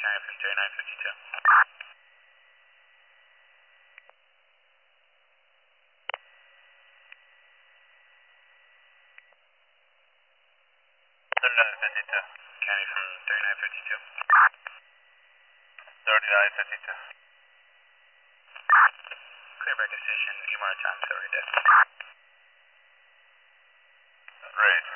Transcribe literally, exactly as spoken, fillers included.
County from thirty-nine fifty-two. thirty-nine fifty-two. County from thirty-nine fifty-two. thirty-nine fifty-two. Clear back to station, E M R time, sorry, dead. Raise.